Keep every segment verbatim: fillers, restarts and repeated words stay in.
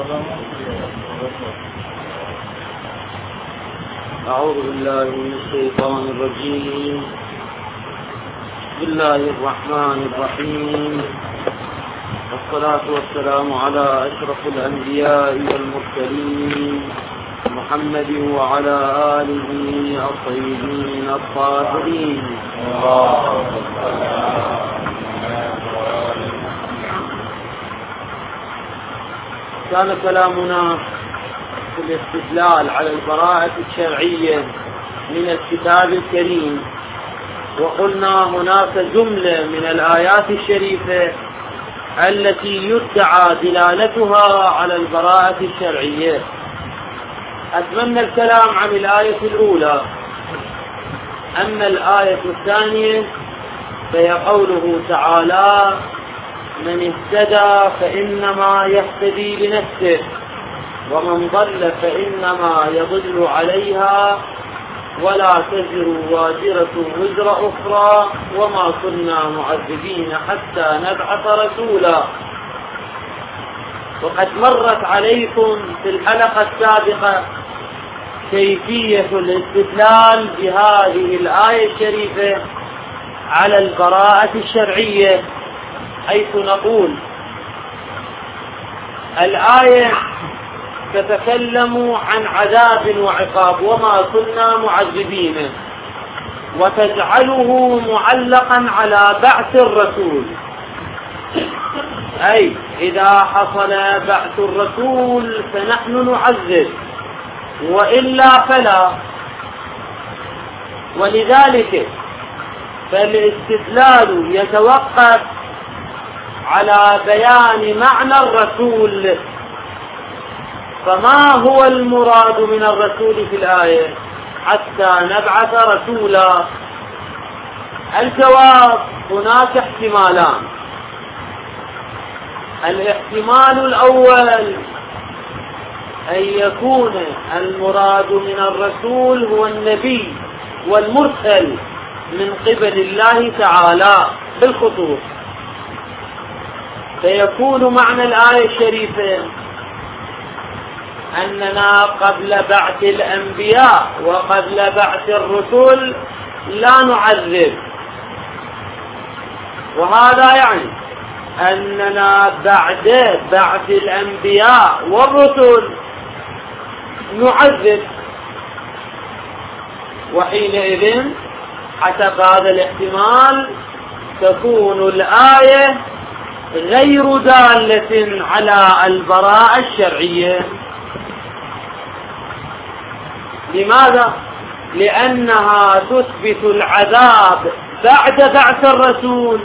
أعوذ بالله من الشيطان الرجيم. بسم الله الرحمن الرحيم، والصلاة والسلام على أشرف الأنبياء والمرسلين محمد وعلى آله الطيبين الطاهرين. كان كلامنا في الاستدلال على البراءة الشرعية من الكتاب الكريم، وقلنا هناك جملة من الآيات الشريفة التي يدعى دلالتها على البراءة الشرعية. أتمنى الكلام عن الآية الأولى. أما الآية الثانية فهي قوله تعالى: من اهتدى فإنما يهتدي لنفسه ومن ضل فإنما يضل عليها ولا تزر وازرة وزر أخرى وما كنا معذبين حتى نبعث رسولا. وقد مرت عليكم في الحلقة السابقة كيفية الاستدلال بهذه الآية الشريفة على البراءة الشرعية، حيث نقول: الآية تتكلم عن عذاب وعقاب وما كنا معذبين، وتجعله معلقا على بعث الرسول، أي إذا حصل بعث الرسول فنحن نعذب وإلا فلا. ولذلك فالاستدلال يتوقف على بيان معنى الرسول. فما هو المراد من الرسول في الآية حتى نبعث رسولا؟ الجواب: هناك احتمالان. الاحتمال الأول أن يكون المراد من الرسول هو النبي والمرسل من قبل الله تعالى بالخصوص، فيكون معنى الآية الشريفة أننا قبل بعث الأنبياء وقبل بعث الرسل لا نعذب، وهذا يعني أننا بعد بعث الأنبياء والرسل نعذب. وحينئذ حسب هذا الاحتمال تكون الآية غير دالة على البراءة الشرعية. لماذا؟ لأنها تثبت العذاب بعد بعث الرسول،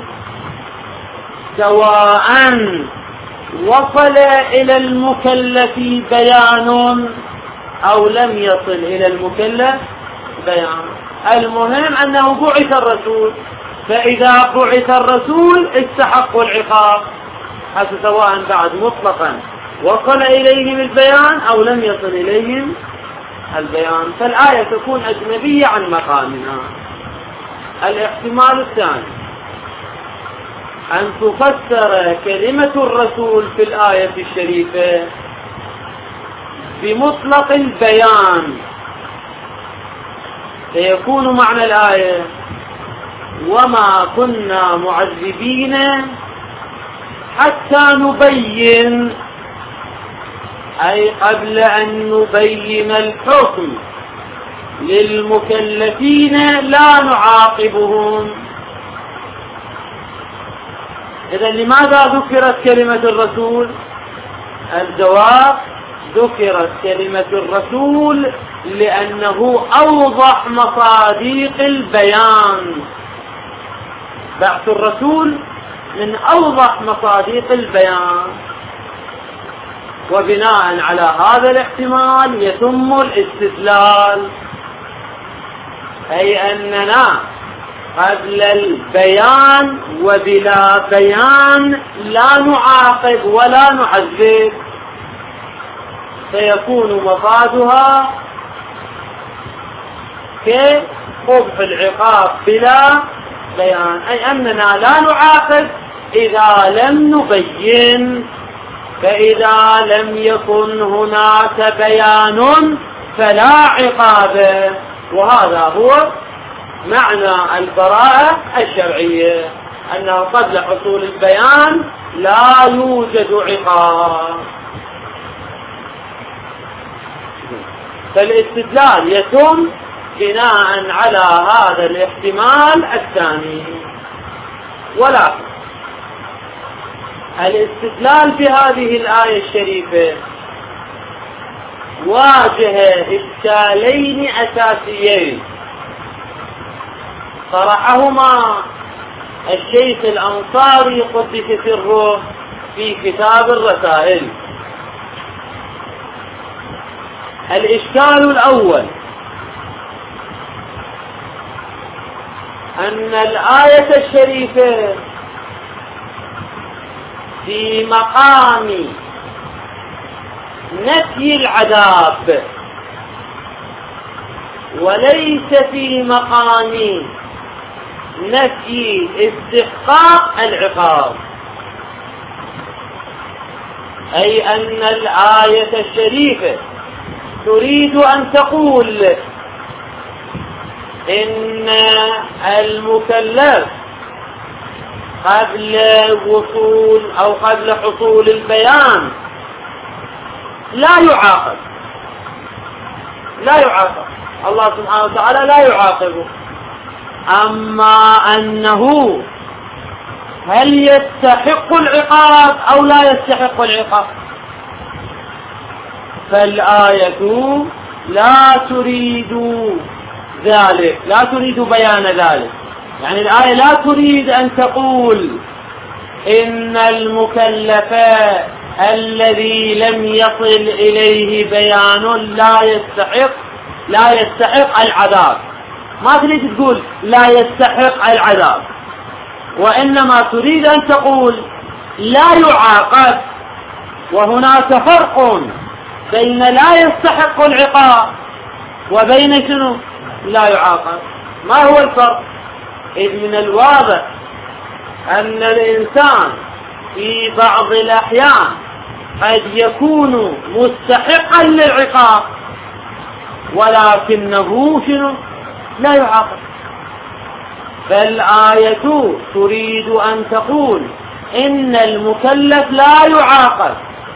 سواء وصل إلى المكلف بيان أو لم يصل إلى المكلف بيان. المهم أنه بعث الرسول، فإذا بعث الرسول استحقوا العقاب، حتى سواء بعد مطلقا وصل إليهم البيان أو لم يصل إليهم البيان، فالآية تكون أجنبية عن مقامنا. الاحتمال الثاني أن تفسر كلمة الرسول في الآية الشريفة بمطلق البيان، فيكون معنى الآية: وما كنا معذبين حتى نبين، أي قبل أن نبين الحكم للمكلفين لا نعاقبهم. إذا لماذا ذكرت كلمة الرسول؟ الجواب: ذكرت كلمة الرسول لأنه أوضح مصادق البيان. بعث الرسول من أوضح مصادق البيان، وبناء على هذا الاحتمال يتم الاستدلال، أي أننا قبل البيان وبلا بيان لا نعاقب ولا نعذب، فيكون مفادها كقبح العقاب بلا بيان، أي أننا لا نعاقب إذا لم نبين. فإذا لم يكن هناك بيان فلا عقاب. وهذا هو معنى البراءة الشرعية، أنه قبل حصول البيان لا يوجد عقاب. فالاستدلال يتم بناء على هذا الاحتمال الثاني. ولكن الاستدلال في هذه الآية الشريفة واجه إشكالين أساسيين طرحهما الشيخ الأنصاري قدس سره في كتاب الرسائل. الإشكال الأول أن الآية الشريفة في مقام نفي العذاب وليس في مقام نفي استحقاق العقاب، أي أن الآية الشريفة تريد أن تقول إن المكلف قبل وصول أو قبل حصول البيان لا يعاقب، لا يعاقب الله سبحانه وتعالى لا يعاقبه. أما أنه هل يستحق العقاب أو لا يستحق العقاب، فالآية لا تريد ذلك، لا تريد بيان ذلك. يعني الآية لا تريد أن تقول إن المكلف الذي لم يصل إليه بيان لا يستحق لا يستحق العذاب، ما تريد تقول لا يستحق العذاب، وإنما تريد أن تقول لا يعاقب. وهناك فرق بين لا يستحق العقاب وبين شنو لا يعاقب. ما هو الفرق؟ إذ من الواضح أن الإنسان في بعض الأحيان قد يكون مستحقا للعقاب ولكنه شنو لا يعاقب. فالآية تريد أن تقول إن المكلف لا يعاقب،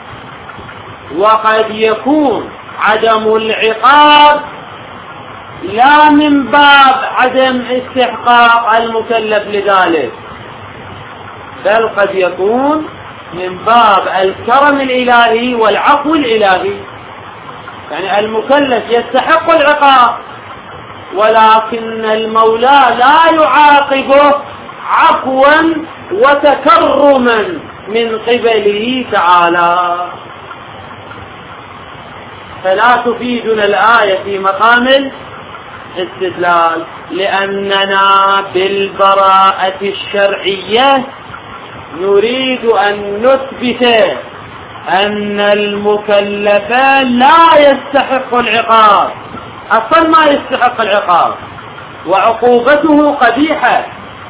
وقد يكون عدم العقاب لا من باب عدم استحقاق المكلف لذلك، بل قد يكون من باب الكرم الإلهي والعفو الإلهي. يعني المكلف يستحق العقاب ولكن المولى لا يعاقبه عفوا وتكرما من قبله تعالى. فلا تفيدنا الآية في مقام الاستدلال، لأننا بالبراءة الشرعية نريد أن نثبت أن المكلف لا يستحق العقاب، أصلا ما يستحق العقاب وعقوبته قبيحة،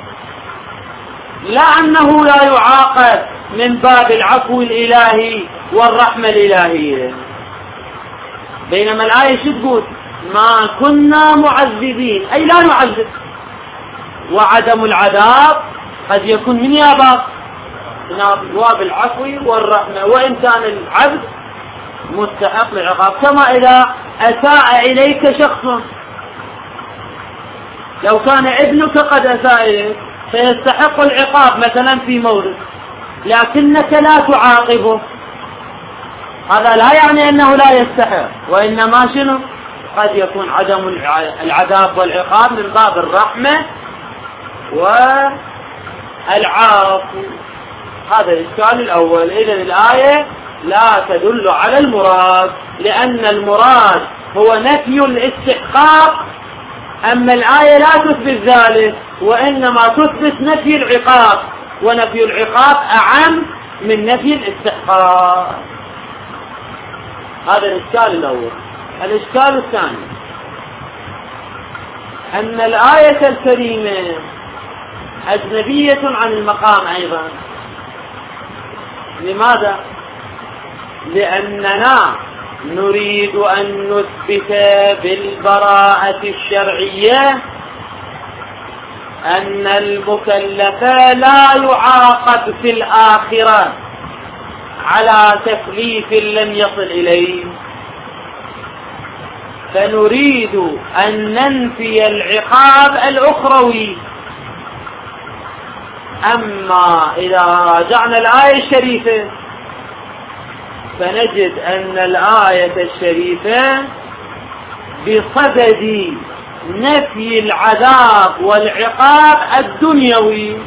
لا أنه لا يعاقب من باب العفو الإلهي والرحمة الإلهية. بينما الآية شو تقول؟ ما كنا معذبين، أي لا نعذب. وعدم العذاب قد يكون من يابا باب العفو والرحمة، وإن كان العبد مستحق للعقاب. كما إذا أساء إليك شخص، لو كان ابنك قد أساء إليك فيستحق العقاب مثلا في مورد، لكنك لا تعاقبه، هذا لا يعني أنه لا يستحق، وإنما شنو قد يكون عدم العذاب والعقاب من باب الرحمة والعفو. هذا الإشكال الأول. إذن الآية لا تدل على المراد، لأن المراد هو نفي الاستحقاق، أما الآية لا تثبت ذلك، وإنما تثبت نفي العقاب، ونفي العقاب أعم من نفي الاستحقاق. هذا الإشكال الأول. الإشكال الثاني أن الآية الكريمة أجنبية عن المقام أيضا. لماذا؟ لأننا نريد أن نثبت بالبراءة الشرعية أن المكلف لا يعاقب في الآخرة على تكليف لم يصل إليه، فنريد أن ننفي العقاب الأخروي. أما إذا راجعنا الآية الشريفة فنجد أن الآية الشريفة بصدد نفي العذاب والعقاب الدنيوي،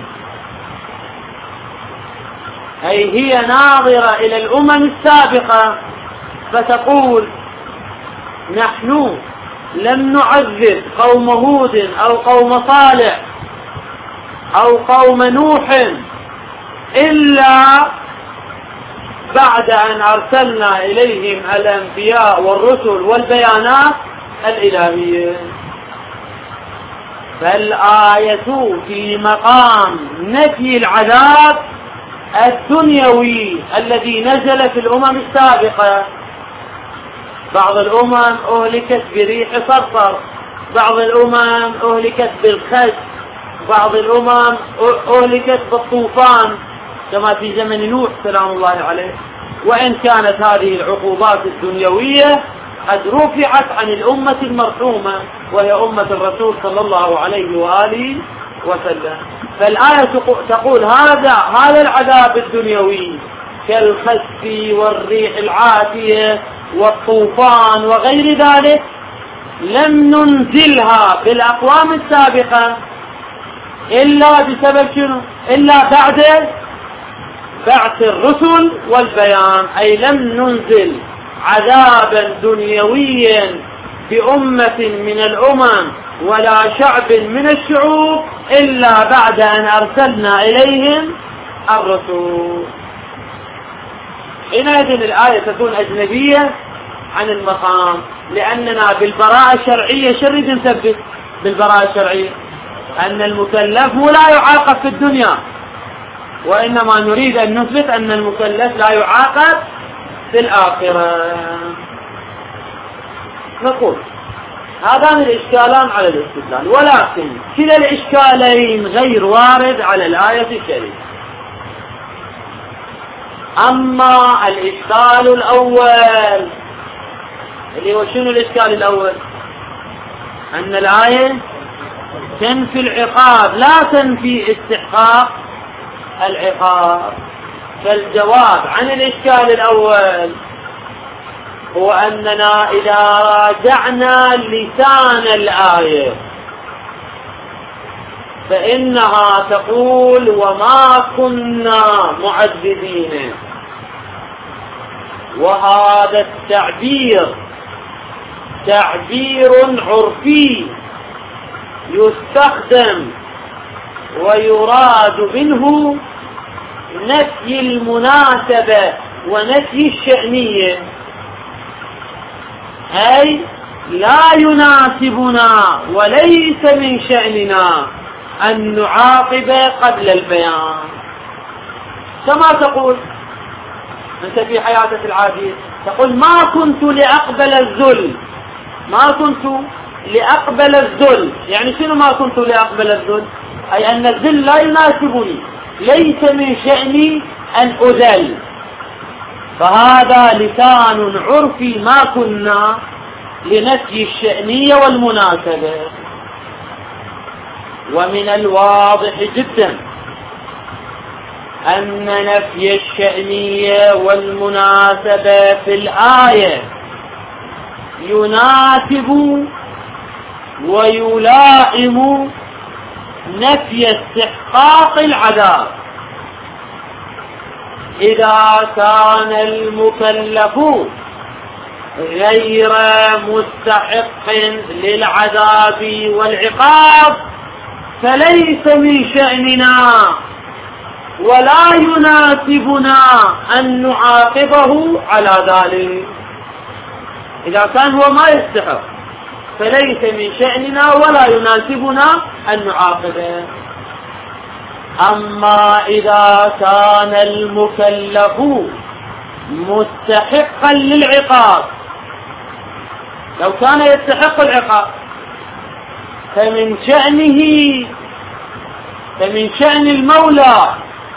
أي هي ناظرة إلى الأمم السابقة فتقول نحن لم نعذب قوم هود أو قوم صالح أو قوم نوح إلا بعد أن أرسلنا إليهم الأنبياء والرسل والبيانات الإلهية. فالآية في مقام نفي العذاب الدنيوي الذي نزل في الأمم السابقة. بعض الأمم أهلكت بريح صرصر، بعض الأمم أهلكت بالخز، بعض الأمم أهلكت بالطوفان كما في زمن نوح سلام الله عليه. وإن كانت هذه العقوبات الدنيوية قد رفعت عن الأمة المرحومة وهي أمة الرسول صلى الله عليه وآله وسلم. فالآية تقول هذا هذا العذاب الدنيوي كالخسف والريح العاتية والطوفان وغير ذلك لم ننزلها بالأقوام السابقة إلا بسبب شنو؟ إلا بعد بعث الرسل والبيان، أي لم ننزل عذابا دنيويا بأمة من الأمم ولا شعب من الشعوب إلا بعد أن أرسلنا إليهم الرسول. حينئذ الآية تكون أجنبية عن المقام، لأننا بالبراءة الشرعية شرد نثبت بالبراءة الشرعية أن المكلف لا يعاقب في الدنيا، وإنما نريد أن نثبت أن المكلف لا يعاقب في الآخرة. نقول هذان الإشكالان على الاستدلال، ولكن كلا الإشكالين غير وارد على الآية الشريفة. أما الإشكال الأول اللي هو شنو الإشكال الأول؟ أن الآية تنفي العقاب لا تنفي استحقاق العقاب. فالجواب عن الإشكال الأول هو أننا إذا راجعنا لسان الآية فإنها تقول وما كنا معذبين، وهذا التعبير تعبير عرفي يستخدم ويراد منه نفي المناسبة ونفي الشأنية، أي لا يناسبنا وليس من شأننا أن نعاقب قبل البيان. كما تقول أنت في حياتك العادية تقول ما كنت لأقبل الذل، ما كنت لأقبل الذل، يعني شنو ما كنت لأقبل الذل؟ أي أن الذل لا يناسبني، ليس من شأني أن أذل. فهذا لسان عرفي ما كنا لنفي الشأنية والمناسبة. ومن الواضح جدا أن نفي الشأنية والمناسبة في الآية يناسب ويلائم نفي استحقاق العذاب إذا كان المكلف غير مستحق للعذاب والعقاب فليس من شأننا ولا يناسبنا أن نعاقبه على ذلك. إذا كان هو ما يستحق فليس من شأننا ولا يناسبنا أن نعاقبه. أما إذا كان المكلف مستحقا للعقاب، لو كان يستحق العقاب فمن شأنه فمن شأن المولى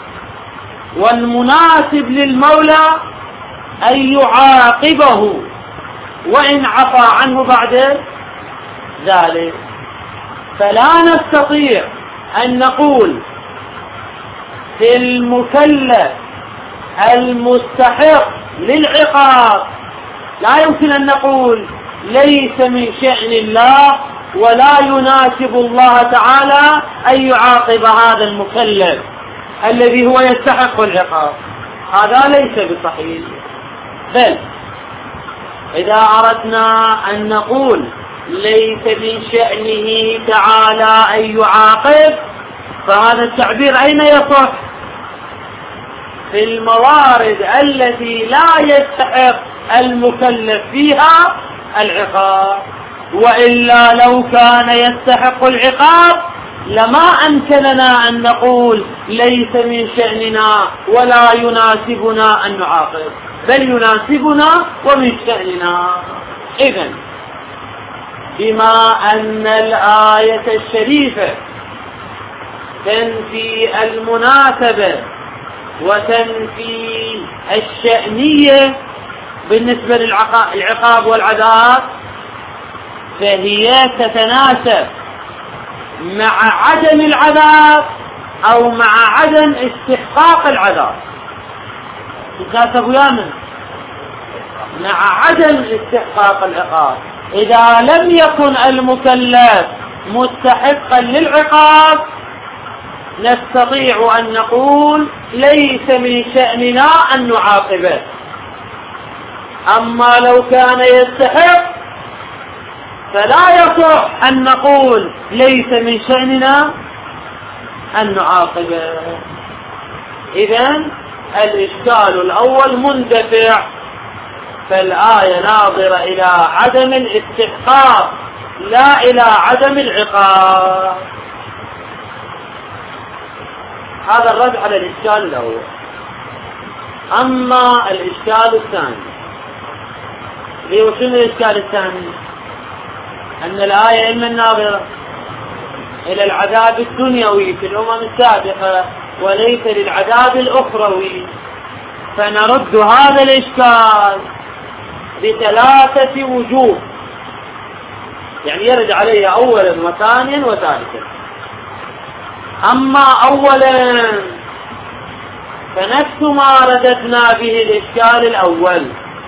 والمناسب للمولى أن يعاقبه وإن عفى عنه بعد ذلك. فلا نستطيع أن نقول في المكلف المستحق للعقاب، لا يمكن أن نقول ليس من شأن الله ولا يناسب الله تعالى أن يعاقب هذا المكلف الذي هو يستحق العقاب، هذا ليس بصحيح. بل إذا أردنا أن نقول ليس من شأنه تعالى أن يعاقب، فهذا التعبير أين يصح؟ في الموارد التي لا يستحق المكلف فيها العقاب، وإلا لو كان يستحق العقاب لما أمكننا أن نقول ليس من شأننا ولا يناسبنا أن نعاقب، بل يناسبنا ومن شأننا. إذن بما أن الآية الشريفة تنفي المناسبة وتنفي الشأنية بالنسبة للعقاب والعذاب، فهي تتناسب مع عدم العذاب أو مع عدم استحقاق العذاب. تتناسب ويانا مع عدم استحقاق العقاب. إذا لم يكن المكلف مستحقا للعقاب نستطيع أن نقول ليس من شأننا أن نعاقبه. أما لو كان يستحق فلا يصح أن نقول ليس من شأننا أن نعاقبه. إذن الإشكال الأول مندفع، فالآية ناظرة إلى عدم الاستحقاق لا إلى عدم العقاب. هذا الرد على الإشكال الأول. أما الإشكال الثاني، شنو الإشكال الثاني؟ أن الآية إما ناظرة إلى العذاب الدنيوي في الأمم السابقة وليس للعذاب الأخروي، فنرد هذا الإشكال بثلاثة وجوه، يعني يرد عليه أولا وثانيا وثالثا. أما أولا فنفس ما رددنا به الإشكال الأول.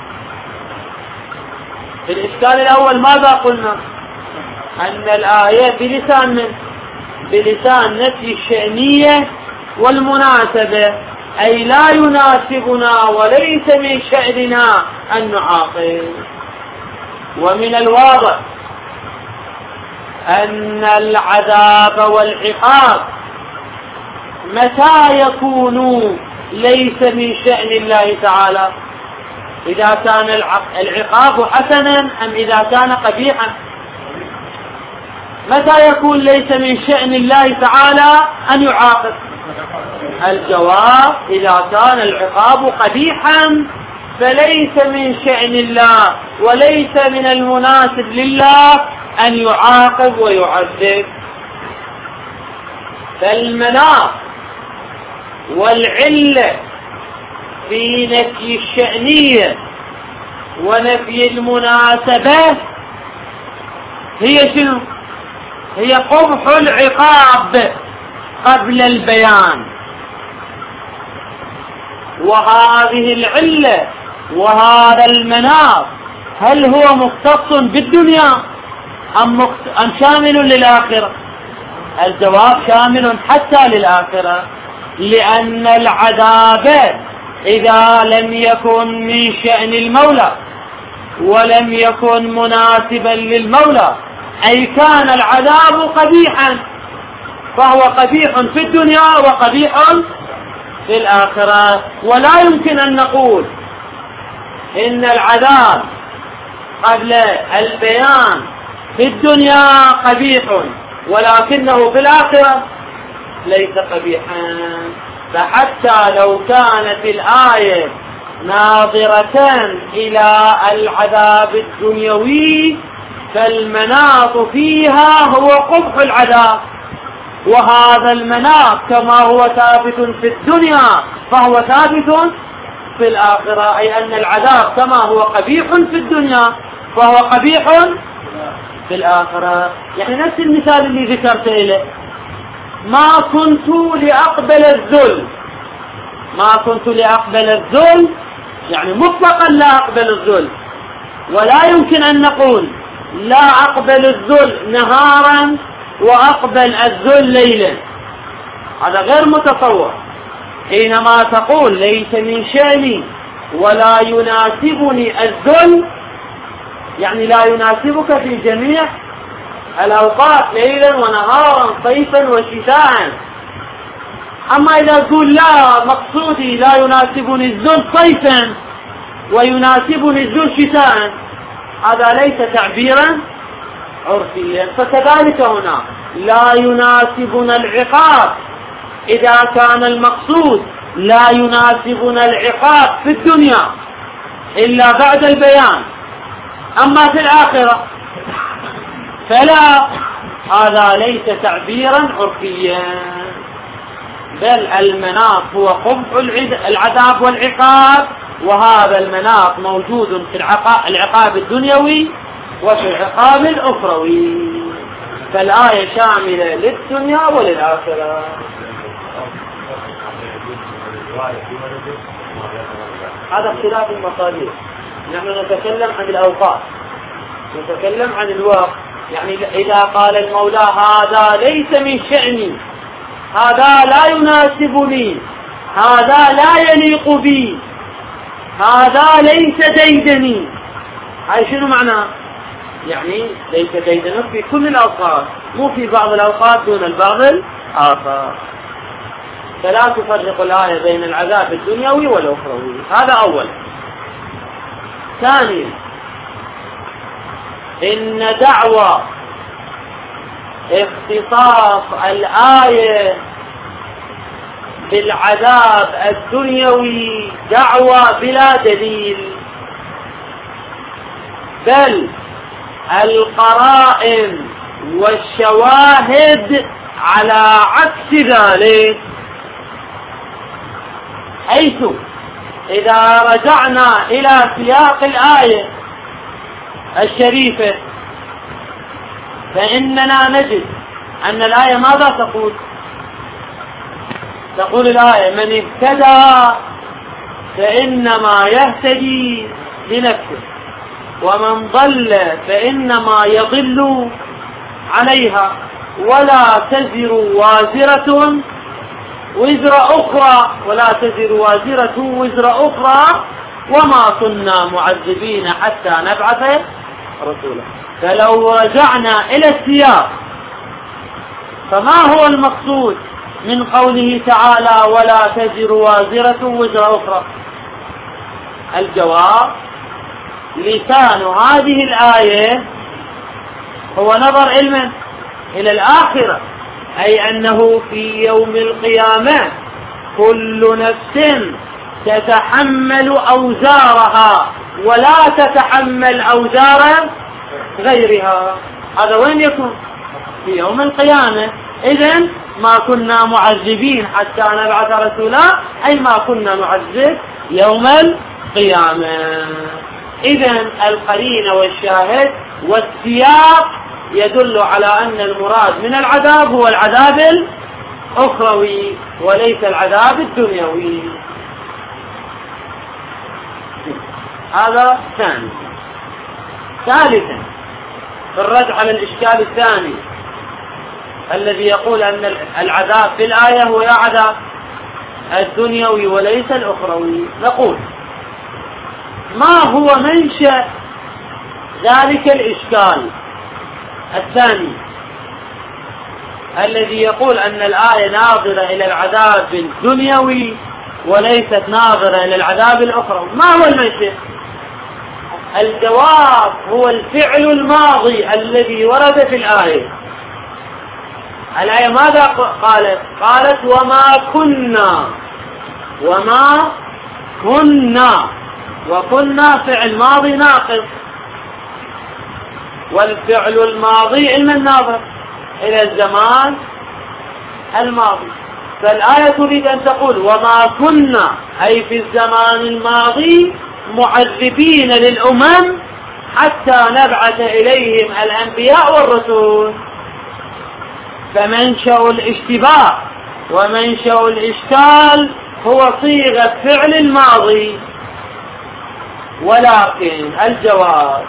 في الإشكال الأول ماذا قلنا؟ أن الآية بلسان من؟ بلسان نفي الشأنية والمناسبة، أي لا يناسبنا وليس من شأننا أن نعاقب. ومن الواضح أن العذاب والعقاب متى يكون ليس من شأن الله تعالى؟ إذا كان العقاب حسنا أم إذا كان قبيحا؟ متى يكون ليس من شأن الله تعالى أن يعاقب؟ الجواب إذا كان العقاب قبيحا فليس من شأن الله وليس من المناسب لله أن يعاقب ويعذب. فالمناط والعلة في نفي الشأنية ونفي المناسبة هي شنو؟ هي قبح العقاب قبل البيان. وهذه العلة وهذا المناط هل هو مختص بالدنيا أم, أم شامل للآخرة؟ الجواب شامل حتى للآخرة، لأن العذاب إذا لم يكن من شأن المولى ولم يكن مناسبا للمولى أي كان العذاب قبيحا، فهو قبيح في الدنيا وقبيح في الآخرة. ولا يمكن أن نقول إن العذاب قبل البيان في الدنيا قبيح ولكنه في الآخرة ليس قبيحا. فحتى لو كانت الآية ناظرة إلى العذاب الدنيوي فالمناط فيها هو قبح العذاب، وهذا المناط كما هو ثابت في الدنيا فهو ثابت في الآخرة، أي أن العذاب كما هو قبيح في الدنيا فهو قبيح في الآخرة. يعني نفس المثال اللي ذكرت إليه، ما كنت لأقبل الذل، ما كنت لأقبل الذل يعني مطلقا لا أقبل الذل، ولا يمكن أن نقول لا أقبل الذل نهارا وأقبل الذل ليلا، هذا غير متصور. حينما تقول ليس من شأني ولا يناسبني الذل، يعني لا يناسبك في جميع الأوقات ليلا ونهارا صيفا وشتاء. أما إذا تقول لا مقصودي لا يناسبني الذل صيفا ويناسبني الذل شتاء، هذا ليس تعبيرا عرفيا. فكذلك هنا لا يناسبنا العقاب إذا كان المقصود لا يناسبنا العقاب في الدنيا إلا بعد البيان، أما في الآخرة فلا، هذا ليس تعبيرا عرفيا، بل المناط هو قبح العذاب والعقاب، وهذا المناط موجود في العقاب الدنيوي وفي العقاب الأخروي، فالآية شاملة للدنيا وللآخرة. هذا اختلاف المصادر. نحن نتكلم عن الأوقات، نتكلم عن الوقت. يعني إذا قال المولى هذا ليس من شأني، هذا لا يناسبني، هذا لا يليق بي، هذا ليس ديدني، هاي شنو معناه؟ يعني ليس ديدنك في كل الأوقات، مو في بعض الأوقات دون البعض الآخر. فلا تفرق الآية بين العذاب الدنيوي والأخروي، هذا أول. ثانيا، إن دعوى اختصاص الآية بالعذاب الدنيوي دعوى بلا دليل، بل القرائن والشواهد على عكس ذلك، حيث إذا رجعنا إلى سياق الآية الشريفة فإننا نجد أن الآية ماذا تقول؟ تقول الآية من اهتدى فإنما يهتدي لنفسه ومن ضل فإنما يضل عليها ولا تزر وازرة وزر أخرى ولا تزر وازرة وزر أخرى وما كنا معذبين حتى نبعث رسولا. فلو رجعنا إلى السياق فما هو المقصود من قوله تعالى ولا تزر وازرة وزر أخرى؟ الجواب لسان هذه الآية هو نظر علما إلى الآخرة، أي أنه في يوم القيامة كل نفس تتحمل أوزارها ولا تتحمل أوزار غيرها. هذا وين يكون؟ في يوم القيامة. إذن ما كنا معذبين حتى نبعث رسولا، أي ما كنا نعذب يوم القيامة. إذن القرين والشاهد والسياق يدل على أن المراد من العذاب هو العذاب الأخروي وليس العذاب الدنيوي. هذا ثاني. ثالثا، في الرد على الإشكال الثاني الذي يقول أن العذاب في الآية هو العذاب الدنيوي وليس الأخروي، نقول ما هو منشأ ذلك الإشكال الثاني الذي يقول أن الآية ناظرة إلى العذاب الدنيوي وليست ناظرة إلى العذاب الأخروي؟ ما هو المنشأ؟ الجواب هو الفعل الماضي الذي ورد في الآية. الآية ماذا قالت؟ قالت وما كنا وما كنا، وكنا فعل ماضي ناقص، والفعل الماضي علم الناظر إلى الزمان الماضي. فالآية تريد أن تقول وما كنا أي في الزمان الماضي معذبين للأمم حتى نبعث إليهم الأنبياء والرسول. فمنشأ الاشتباه ومنشأ الإشكال هو صيغة فعل الماضي، ولكن الجواب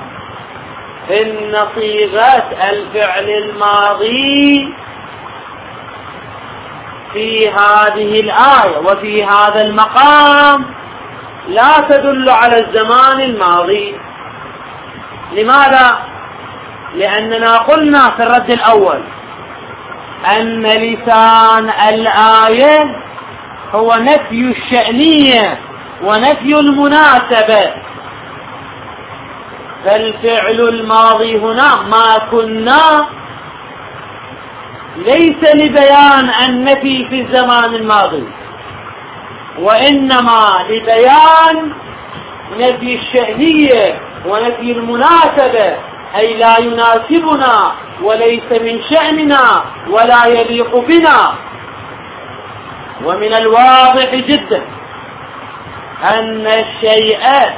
إن صيغة الفعل الماضي في هذه الآية وفي هذا المقام لا تدل على الزمان الماضي. لماذا؟ لأننا قلنا في الرد الأول أن لسان الآية هو نفي الشأنية ونفي المناسبة، فالفعل الماضي هنا ما كنا ليس لبيان النفي في الزمان الماضي، وإنما لبيان نفي الشأنية ونفي المناسبة، أي لا يناسبنا وليس من شأننا ولا يليق بنا. ومن الواضح جدا أن الشيء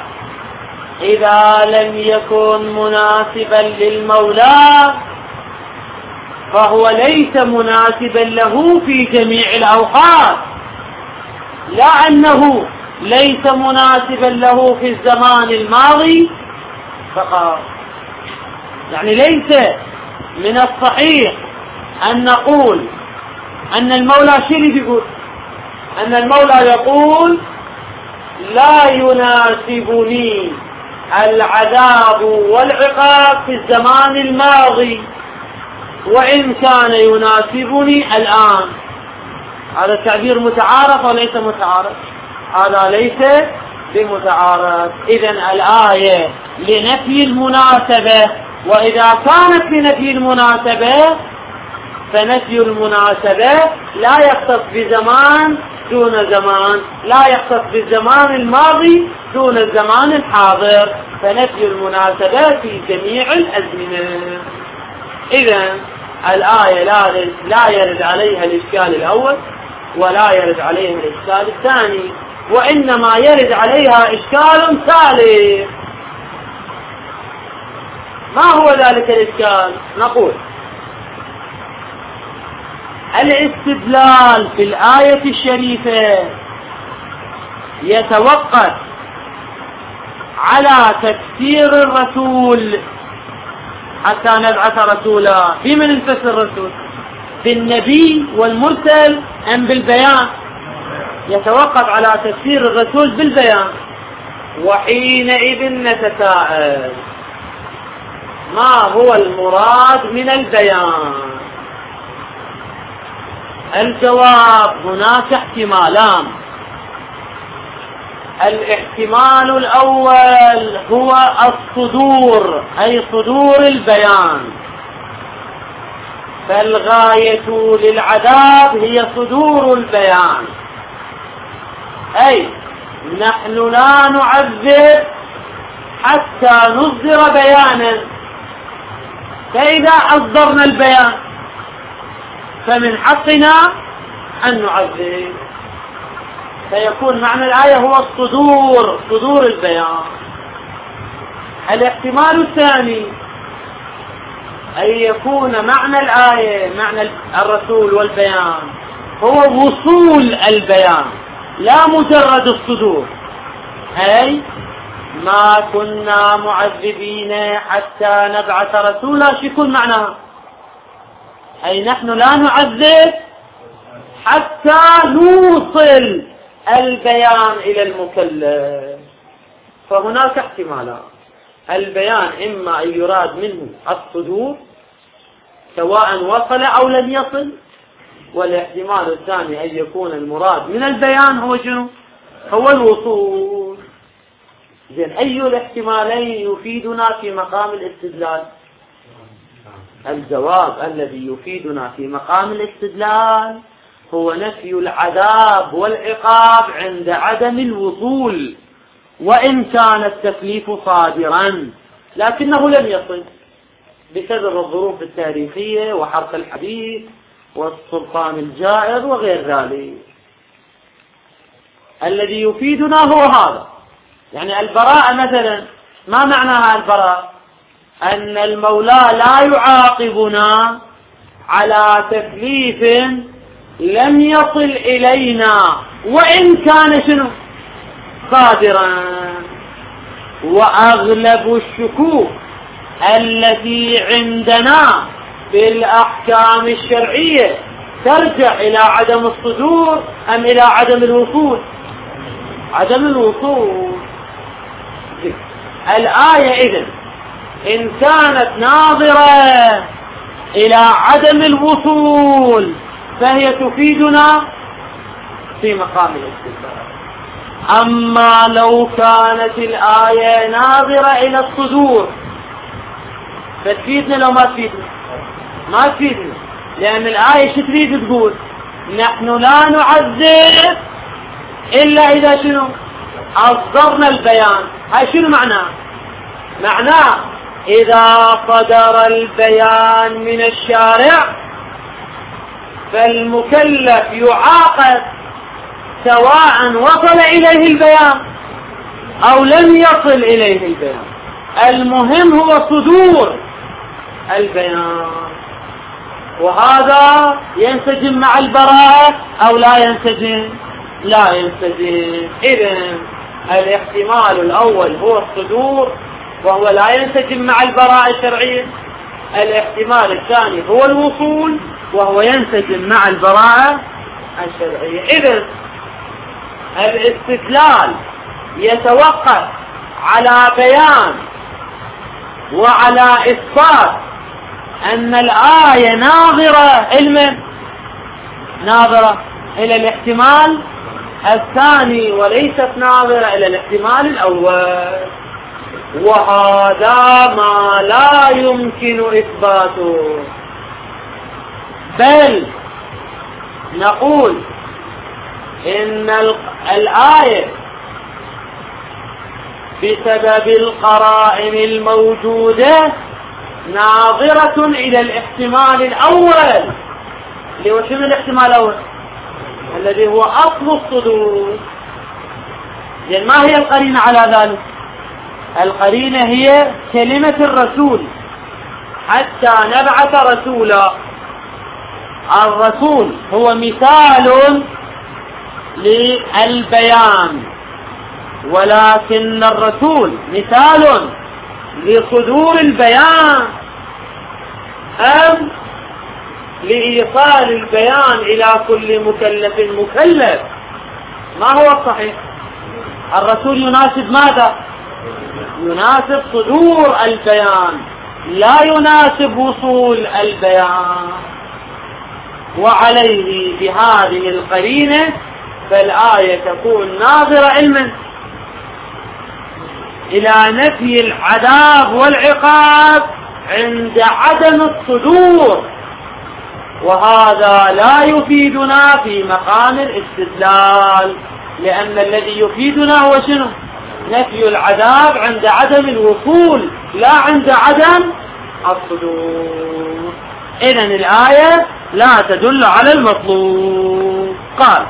إذا لم يكن مناسبا للمولى فهو ليس مناسبا له في جميع الأوقات، لا أنه ليس مناسبا له في الزمان الماضي فقط. يعني ليس من الصحيح أن نقول أن المولى شو اللي يقول؟ أن المولى يقول لا يناسبني العذاب والعقاب في الزمان الماضي وإن كان يناسبني الآن. هذا تعبير متعارف وليس متعارف؟ هذا ليس بمتعارف. إذن الآية لنفي المناسبة، وإذا كانت لنفي المناسبة فنفي المناسبة لا يختص بزمان دون زمان، لا يختص بالزمان الماضي دون الزمان الحاضر، فنفي المناسبة في جميع الأزمنة. إذن الآية لا, لا يرد عليها الإشكال الأول ولا يرد عليها الإشكال الثاني، وإنما يرد عليها إشكال ثالث. ما هو ذلك الإشكال؟ نقول الاستدلال في الآية الشريفة يتوقف على تفسير الرسول حتى نبعث رسولا. بمن نفسر الرسول؟ بالنبي والمرسل أم بالبيان؟ يتوقف على تفسير الرسول بالبيان. وحينئذ نتساءل ما هو المراد من البيان؟ الجواب هناك احتمالان. الاحتمال الأول هو الصدور، أي صدور البيان، فالغاية للعذاب هي صدور البيان، أي نحن لا نعذب حتى نصدر بيانا، فإذا أصدرنا البيان فمن حقنا أن نعذب، فيكون معنى الآية هو الصدور، صدور البيان. الاحتمال الثاني أن يكون معنى الآية، معنى الرسول والبيان، هو وصول البيان لا مجرد الصدور، أي ما كنا معذبين حتى نبعث رسولا. شو يكون معناها؟ أي نحن لا نعذب حتى نوصل البيان إلى المكلف. فهناك احتمالات. البيان إما أن يراد منه الصدور سواء وصل أو لم يصل، والاحتمال الثاني أن يكون المراد من البيان هو شنو؟ هو الوصول. زين، أي الاحتمالين يفيدنا في مقام الاستدلال؟ الجواب الذي يفيدنا في مقام الاستدلال هو نفي العذاب والعقاب عند عدم الوصول، وإن كان التكليف صادرا لكنه لم يصل بسبب الظروف التاريخية وحرق الحديث والسلطان الجائر وغير ذلك. الذي يفيدنا هو هذا، يعني البراءة مثلا، ما معناها البراءة؟ أن المولى لا يعاقبنا على تكليف لم يصل إلينا وإن كان شنو صادرا. وأغلب الشكوك التي عندنا في الأحكام الشرعية ترجع إلى عدم الصدور أم إلى عدم الوصول؟ عدم الوصول. الآية إذن إن كانت ناظرة إلى عدم الوصول فهي تفيدنا في مقام الاستدلال. أما لو كانت الآية ناظرة إلى الصدور فتفيدنا لو ما تفيدنا؟ ما تفيدنا، لأن الآية شو تريد تقول؟ نحن لا نعذب إلا إذا شنو أصدرنا البيان. هاي شنو معناه؟ معناه إذا صدر البيان من الشارع فالمكلف يعاقب سواء وصل إليه البيان أو لم يصل إليه البيان، المهم هو صدور البيان. وهذا ينسجم مع البراءة أو لا ينسجم؟ لا ينسجم. إذن الاحتمال الأول هو الصدور وهو لا ينسجم مع البراءة الشرعية. الاحتمال الثاني هو الوصول وهو ينسجم مع البراءة الشرعية. إذن الاستدلال يتوقف على بيان وعلى إثبات أن الآية ناظرة علما ناظرة إلى الاحتمال الثاني وليست ناظرة إلى الاحتمال الأول، وهذا ما لا يمكن إثباته. بل نقول إن الآية بسبب القرائن الموجودة ناظرة إلى الاحتمال الأول. اللي هو شنو الاحتمال الأول؟ الذي هو أصل الصدور. يعني ما هي القرينة على ذلك؟ القرينة هي كلمة الرسول، حتى نبعث رسولا. الرسول هو مثال للبيان، ولكن الرسول مثال لصدور البيان أم لإيصال البيان إلى كل مكلف مكلف؟ ما هو الصحيح؟ الرسول يناسب ماذا؟ يناسب صدور البيان، لا يناسب وصول البيان. وعليه بهذه القرينة فالآية تكون ناظرة علما إلى نفي العذاب والعقاب عند عدم الصدور، وهذا لا يفيدنا في مقام الاستدلال، لأن الذي يفيدنا هو شنو؟ نفي العذاب عند عدم الوصول لا عند عدم الصدور. إذن الآية لا تدل على المطلوب. قال: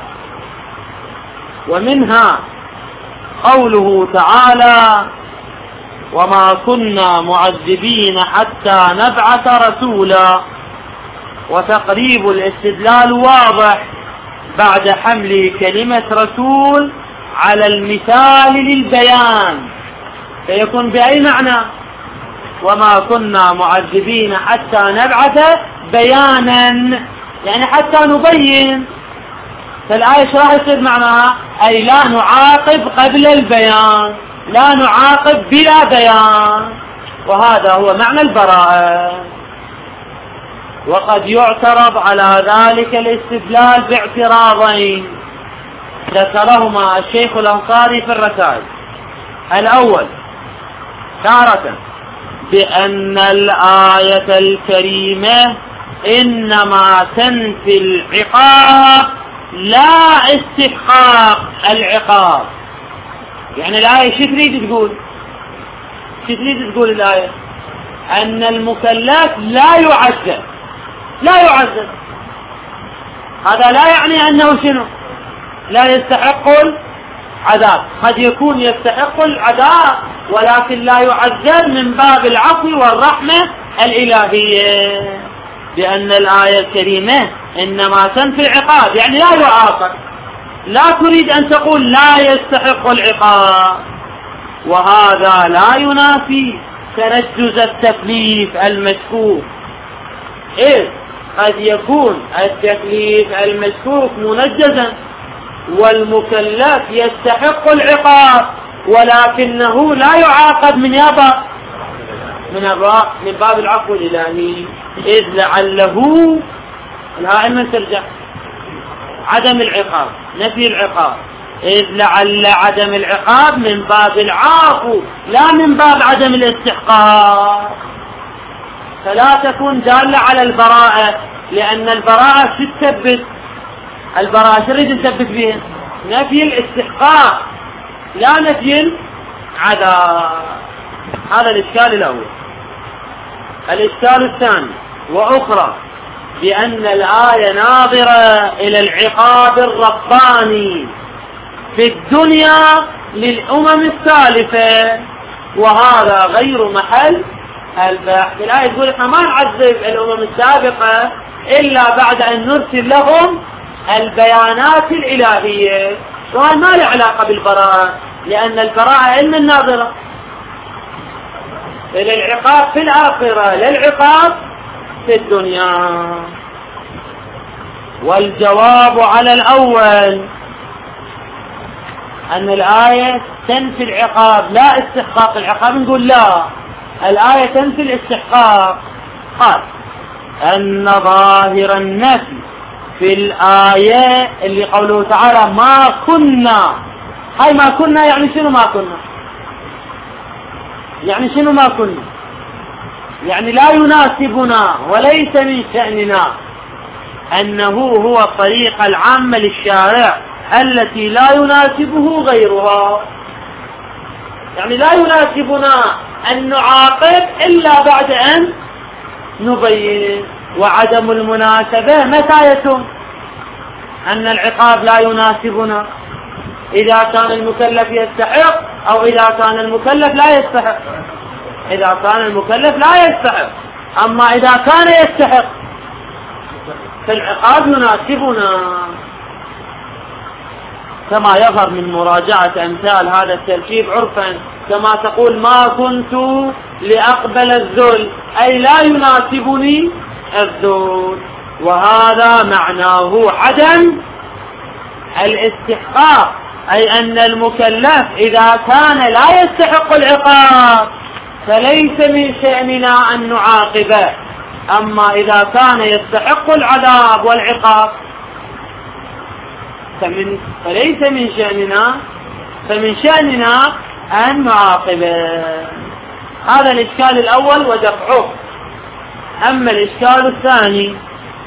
ومنها قوله تعالى: وما كنا معذبين حتى نبعث رسولا. وتقريب الاستدلال واضح بعد حمل كلمة رسول على المثال للبيان، فيكون بأي معنى؟ وما كنا معذبين حتى نبعث بيانا، يعني حتى نبين. فالآية شو راح يصير معناها؟ أي لا نعاقب قبل البيان، لا نعاقب بلا بيان، وهذا هو معنى البراءة. وقد يعترض على ذلك الاستدلال باعتراضين ذكرهما الشيخ الأنصاري في الرسائل. الأول: تارة بأن الآية الكريمة إنما تنفي العقاب لا استحقاق العقاب. يعني الآية شو تريد تقول؟ شو تريد تقول الآية؟ أن المكلف لا يعذب، لا يعذب. هذا لا يعني أنه شنو؟ لا يستحق العذاب. قد يكون يستحق العذاب ولكن لا يعذب من باب العفو والرحمة الإلهية، لأن الآية الكريمة إنما تنفي العقاب، يعني لا يعاقب. لا تريد أن تقول لا يستحق العقاب، وهذا لا ينافي تنجز التكليف المشكوك، إذ قد يكون التكليف المشكوك منجزا والمكلف يستحق العقاب ولكنه لا يعاقب من يابا من من باب العفو الإلهي، إذ لعله الهاء من ترجع عدم العقاب، نفي العقاب، إذ لعل عدم العقاب من باب العفو لا من باب عدم الاستحقاق. فلا تكون دالة على البراءة، لأن البراءة شو تثبت؟ البراءة شو تريد نثبت بها؟ نفي الاستحقاق لا نفي العذاب. هذا الإشكال الأول. الإشكال الثاني وأخرى بأن الآية ناظرة إلى العقاب الرباني في الدنيا للأمم السالفة، وهذا غير محل البحث. الآية تقول احنا ما نعذب الأمم السابقة إلا بعد أن نرسل لهم البيانات الإلهية، وهذا ما له علاقة بالبراءة، لأن البراءة علم الناظرة إلى العقاب في الآخرة للعقاب في الدنيا. والجواب على الأول أن الآية تنفي العقاب لا استحقاق العقاب، نقول لا، الآية تنفي الاستحقاق. قال أن ظاهر النفي في الآية اللي قوله تعالى ما كنا، هاي ما كنا يعني شنو ما كنا؟ يعني شنو ما كنا؟ يعني لا يناسبنا وليس من شأننا، أنه هو الطريقة العامة للشارع التي لا يناسبه غيرها. يعني لا يناسبنا أن نعاقب إلا بعد أن نبين. وعدم المناسبة متى يتم؟ أن العقاب لا يناسبنا إذا كان المكلف يستحق أو إذا كان المكلف لا يستحق. إذا كان المكلف لا يستحق، أما إذا كان يستحق فالعقاب يناسبنا، كما يظهر من مراجعة أمثال هذا التركيب عرفا، كما تقول ما كنت لأقبل الذل، أي لا يناسبني الذل، وهذا معناه عدم الاستحقاق، أي أن المكلف إذا كان لا يستحق العقاب فليس من شأننا أن نعاقبه، أما إذا كان يستحق العذاب والعقاب فمن فليس من شأننا فمن شأننا أن نعاقبه. هذا الإشكال الأول ودفعه. أما الإشكال الثاني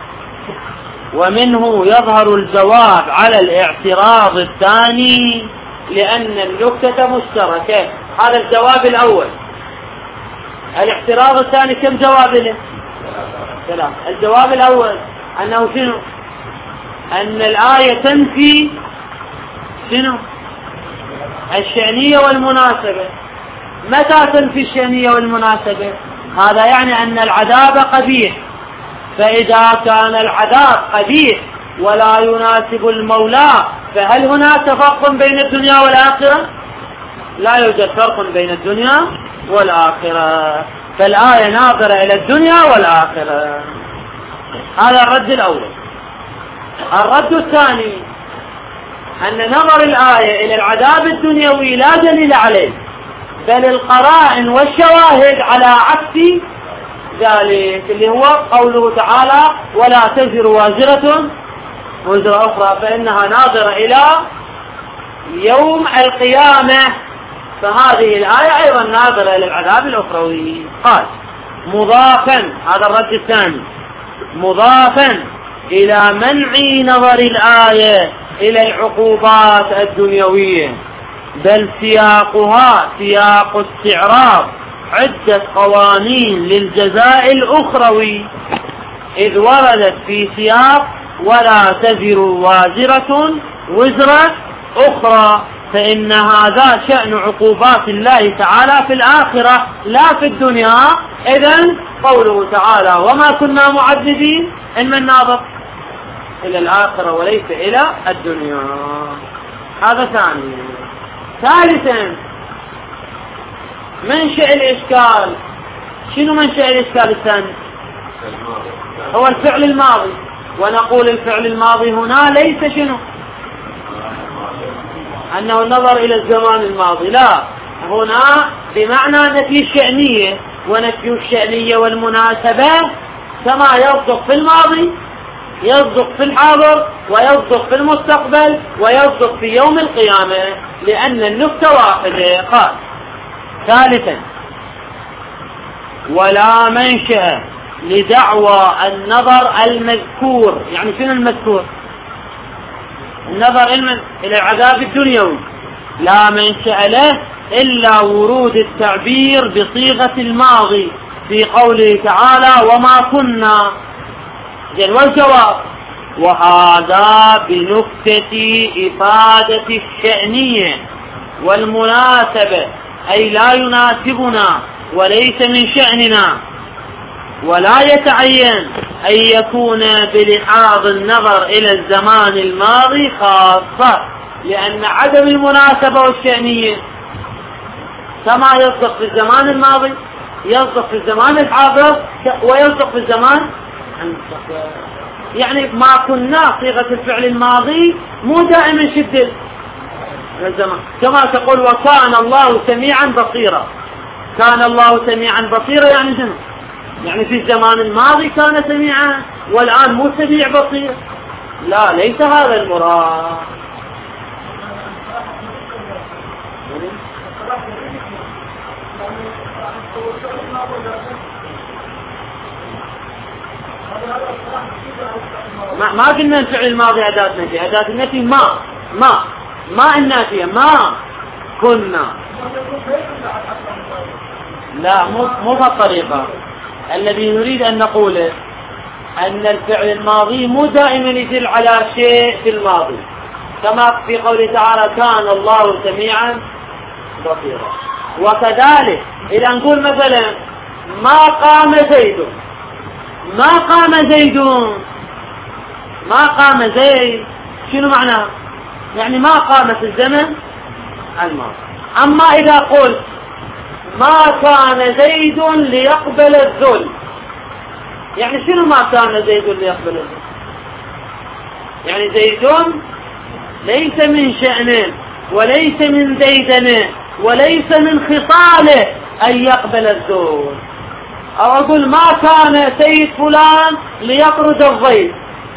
ومنه يظهر الجواب على الاعتراض الثاني، لأن النكتة مشتركة. هذا الجواب الأول. الاعتراض الثاني كم جواب له؟ ثلاث. الجواب الأول أنه شنو؟ أن الآية تنفي شنو؟ الشأنية والمناسبة. متى تنفي الشأنية والمناسبة؟ هذا يعني أن العذاب قبيح، فإذا كان العذاب قبيح ولا يناسب المولى فهل هناك فرق بين الدنيا والآخرة؟ لا يوجد فرق بين الدنيا والآخرة، فالآية ناظرة إلى الدنيا والآخرة. هذا الرد الأول. الرد الثاني أن نظر الآية إلى العذاب الدنيوي لا دليل عليه، بل القرائن والشواهد على عكس ذلك، اللي هو قوله تعالى ولا تزر وازرة وزر أخرى، فإنها ناظرة إلى يوم القيامة، فهذه الآية أيضا ناظرة إلى العذاب الأخروي. قال مضافا، هذا الرد الثاني، مضافا إلى منع نظر الآية إلى العقوبات الدنيوية، بل سياقها سياق استعراض عدة قوانين للجزاء الأخروي، إذ وردت في سياق ولا تزر وازرة وزر أخرى، فإن هذا شأن عقوبات الله تعالى في الآخرة لا في الدنيا. إذن قوله تعالى وما كنا معذبين إن من ناظر إلى الآخرة وليس إلى الدنيا. هذا ثاني. ثالثا منشأ الإشكال. شنو منشأ الإشكال الثاني؟ هو الفعل الماضي، ونقول الفعل الماضي هنا ليس شنو أنه النظر إلى الزمان الماضي، لا، هنا بمعنى نفي الشأنية، ونفي الشأنية والمناسبة كما يصدق في الماضي يصدق في الحاضر ويصدق في المستقبل ويصدق في يوم القيامة، لأن النكتة واحدة. قال ثالثا ولا منشأ لدعوى النظر المذكور. يعني شنو المذكور؟ النظر إلى العذاب الدنيوي لا منشأ له إلا ورود التعبير بصيغة الماضي في قوله تعالى وما كنا. والجواب وهذا بنكتة إفادة الشأنية والمناسبة، أي لا يناسبنا وليس من شأننا، ولا يتعين أن يكون بلحاظ النظر إلى الزمان الماضي خاصة، لأن عدم المناسبة والشأنية كما يصدق في الزمان الماضي يصدق في الزمان الحاضر ويصدق في الزمان. يعني ما كنا صيغة الفعل الماضي مو دائما شدة الزمان، كما تقول وكان الله سميعا بصيرا. كان الله سميعا بصيرا يعني شنو؟ يعني في الزمان الماضي كان سميعا والآن مو سميع بصير، لا، ليس هذا المراد. ما ما قلنا الفعل الماضي أداة نفي، أداة النفي ما ما ما النافية ما كنا، لا، مو مو بهالطريقة. الذي نريد أن نقوله أن الفعل الماضي مو دائما يدل على شيء في الماضي، كما في قوله تعالى كان الله سميعا بصيرا. وكذلك إذا نقول مثلا ما قام زيد، ما قام زيد ما قام زيد شنو معناه؟ يعني ما قام في الزمن الماضي. أما إذا قلت ما كان زيد ليقبل الذل، يعني شنو ما كان زيد ليقبل الذل؟ يعني زيد ليس من شأنه وليس من زيدنه وليس من خصاله أن يقبل الذل. أو أقول ما كان سيد فلان ليطرد الضيف،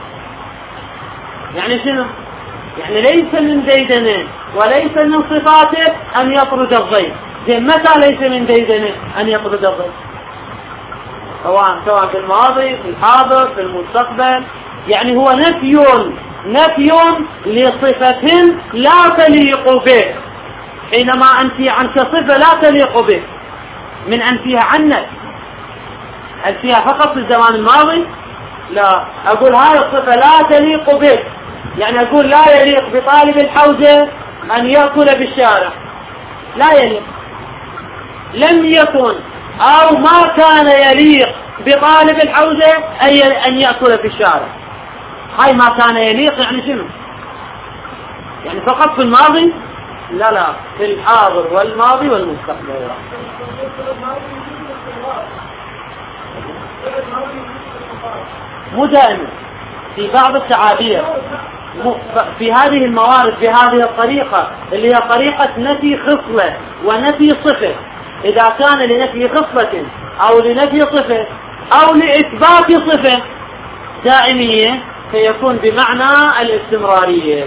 يعني شنو؟ يعني ليس من زيدنه وليس من صفاته أن يطرد الضيف. متى ليس من زيدنه أن يطرد الضيف؟ سواء سواء في الماضي في الحاضر في المستقبل. يعني هو نفي نفي لصفة لا تليق به. حينما أنفي عنك صفة لا تليق به من أنفيها عنك، أنفيها فقط في الزمان الماضي؟ لا، أقول هاي الصفة لا تليق به، يعني أقول لا يليق بطالب الحوزة أن يأكل بالشارع، لا يليق، لم يكن أو ما كان يليق بطالب الحوزة أن يأكل في الشارع. هاي ما كان يليق يعني شنو؟ يعني فقط في الماضي؟ لا لا، في الحاضر والماضي والمستقبل. مو دائما، في بعض التعابير في هذه الموارد بهذه الطريقة اللي هي طريقة نفي خصلة ونفي صفة. إذا كان لنفي خصلة أو لنفي صفة أو لإثبات صفة دائمية فيكون بمعنى الاستمرارية.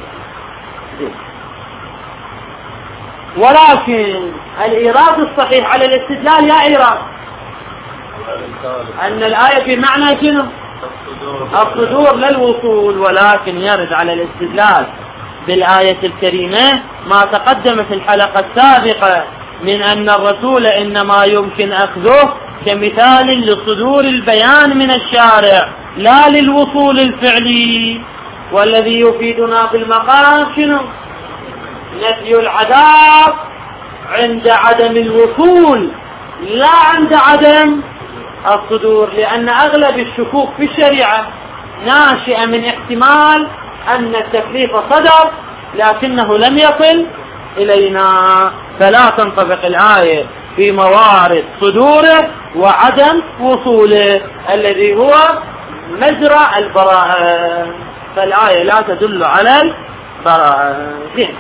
ولكن الإيراد الصحيح على الاستدلال يا إيراد أن الآية بمعنى شنو؟ الصدور للوصول، ولكن يرد على الاستدلال بالآية الكريمة ما تقدم في الحلقة السابقة من أن الرسول إنما يمكن أخذه كمثال لصدور البيان من الشارع لا للوصول الفعلي. والذي يفيدنا في المقام شنو؟ نفي العذاب عند عدم الوصول لا عند عدم الصدور، لأن أغلب الشكوك في الشريعة ناشئة من احتمال أن التكليف صدر لكنه لم يصل إلينا، فلا تنطبق الآية في موارد صدوره وعدم وصوله الذي هو مجرى البراءة، فالآية لا تدل على البراءة. زين،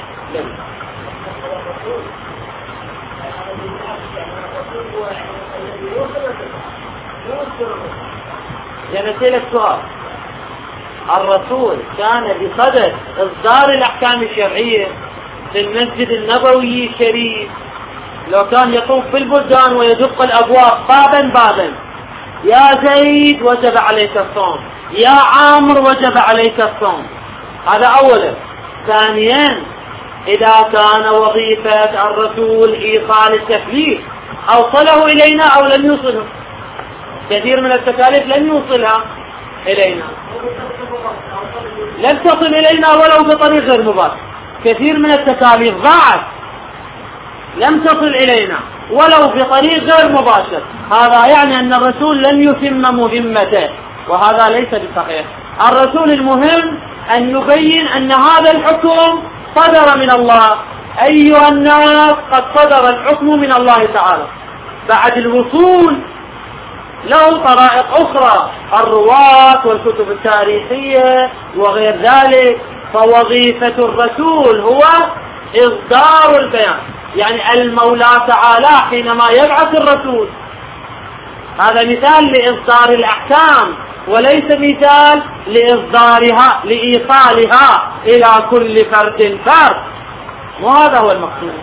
يعني سألت سؤال، الرسول كان بصدد إصدار الأحكام الشرعية في المسجد النبوي الشريف، لو كان يطوف في البلدان ويدق الأبواب بابا بابا، يا زيد وجب عليك الصوم، يا عامر وجب عليك الصوم، هذا أولا. ثانيا، إذا كان وظيفة الرسول إيصال التكليف أوصله إلينا أو لم يوصله؟ كثير من التكاليف لم يوصلها إلينا، لم تصل إلينا ولو بطريق غير مباشر. كثير من التكاليف ضاعت لم تصل إلينا ولو بطريق غير مباشر، هذا يعني أن الرسول لم يتم مهمته، وهذا ليس بصحيح. الرسول المهم أن يبين أن هذا الحكم صدر من الله، أيها الناس قد صدر الحكم من الله تعالى. بعد الوصول له طرائق أخرى، الرواة والكتب التاريخية وغير ذلك، فوظيفة الرسول هو إصدار البيان. يعني المولى تعالى حينما يبعث الرسول هذا مثال لإصدار الأحكام وليس مثال لإصدارها لإيصالها إلى كل فرد فرد، وهذا هو المقصود.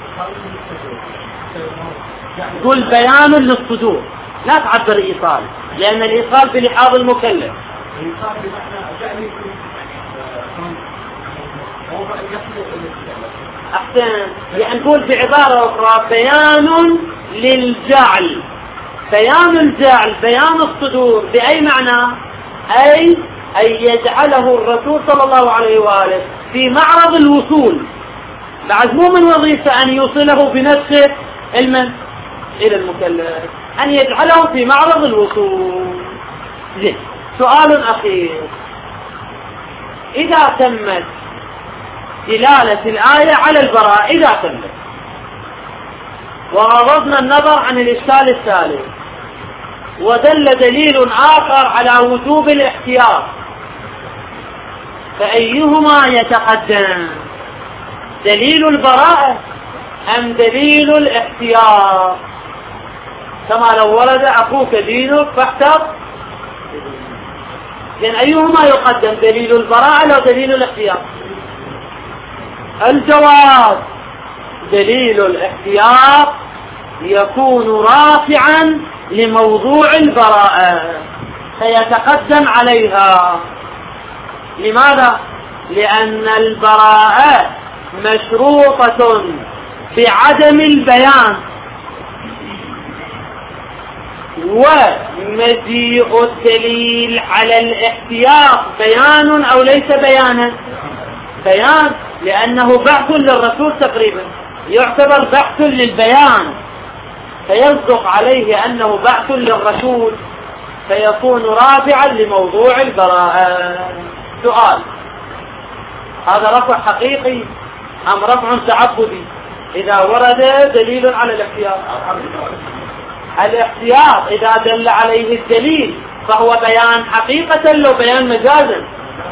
قل بيان للصدور، لا تعبر إيصال، لأن الإيصال بلحاظ المكلف. أحسن، يعني نقول بعبارة أخرى بيان للجعل، بيان الجعل، بيان الصدور، بأي معنى؟ أي أن يجعله الرسول صلى الله عليه وآله في معرض الوصول، بعد مو من وظيفة أن يوصله بنفسه المن إلى المكلف، أن يجعله في معرض الوصول. زين، سؤال أخير، إذا تمت دلالة الآية على البراءة، إذا تمت وغضضنا النظر عن الإشكال الثالث، ودل دليل آخر على وجوب الاحتياط، فأيهما يتقدم؟ دليل البراءة أم دليل الاحتياط؟ كما لو ورد أخوك دينك فاحتط، لأن أيهما يقدم، دليل البراءة أو دليل الاحتياط؟ الجواب دليل الاحتياط يكون رافعا لموضوع البراءة فيتقدم عليها. لماذا؟ لأن البراءة مشروطة بعدم البيان، ومجيء الدليل على الاحتياط بيان أو ليس بيانا؟ بيان، لأنه بحث للرسول تقريبا، يعتبر بحث للبيان، فيصدق عليه أنه بحث للرسول، فيكون رافعا لموضوع البراءة. سؤال، هذا رفع حقيقي أم رفع تعبدي إذا ورد دليل على الاحتياط؟ الاحتياط إذا دل عليه الدليل فهو بيان حقيقة لو بيان مجازا.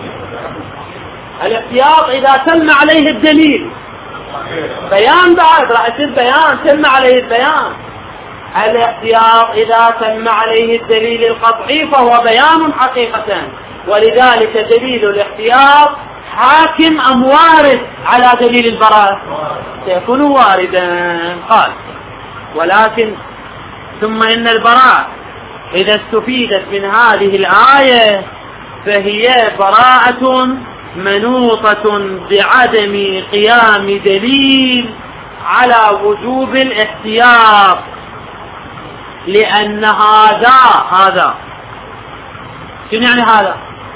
الاحتياط إذا تم عليه الدليل بيان، بعد راح يصير بيان تم عليه البيان. الاحتياط إذا تم عليه الدليل القطعي فهو بيان حقيقة، ولذلك دليل الاحتياط حاكم أم وارد على دليل البراءة؟ سيكون واردا. قال ولكن ثم إن البراءة إذا استفيدت من هذه الآية فهي براءة منوطة بعدم قيام دليل على وجوب الاحتياط، لأن هذا هذا شنو يعني هذا؟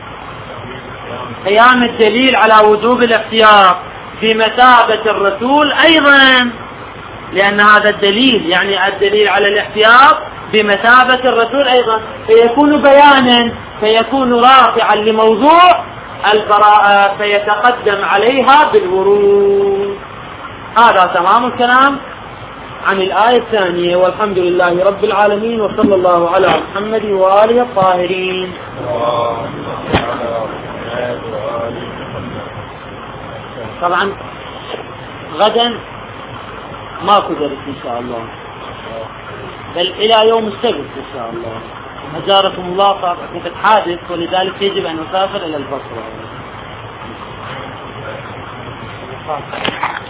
قيام الدليل على وجوب الاحتياط بمثابة الرسول أيضا، لأن هذا الدليل يعني الدليل على الاحتياط بمثابة الرسول أيضا، فيكون بيانا، فيكون رافعا لموضوع البراءة، فيتقدم عليها بالورود. هذا تمام الكلام عن الآية الثانية. والحمد لله رب العالمين، وصلى الله على محمد وآله الطاهرين. طبعا غدا ماكو درس إن شاء الله، بل إلى يوم السبت إن شاء الله. أجاركم الله، فقد حادث ولذلك يجب أن نسافر إلى البصرة.